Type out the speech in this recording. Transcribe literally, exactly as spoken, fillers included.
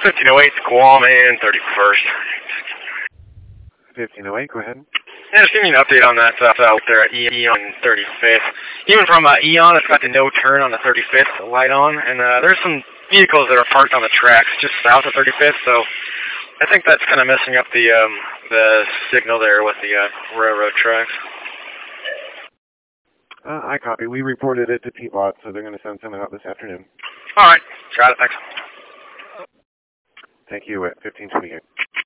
fifteen oh eight, Guam and thirty-first. fifteen oh eight, go ahead. Yeah, just give me an update on that stuff out there at Eon and thirty-fifth. Even from uh, Eon, it's got the no turn on the thirty-fifth light on, and uh, there's some vehicles that are parked on the tracks just south of thirty-fifth, so I think that's kind of messing up the um, the signal there with the uh, railroad tracks. Uh, I copy. We reported it to T BOT, so they're going to send someone out this afternoon. All right. Got it. Thanks. Thank you at fifteen twenty-eight.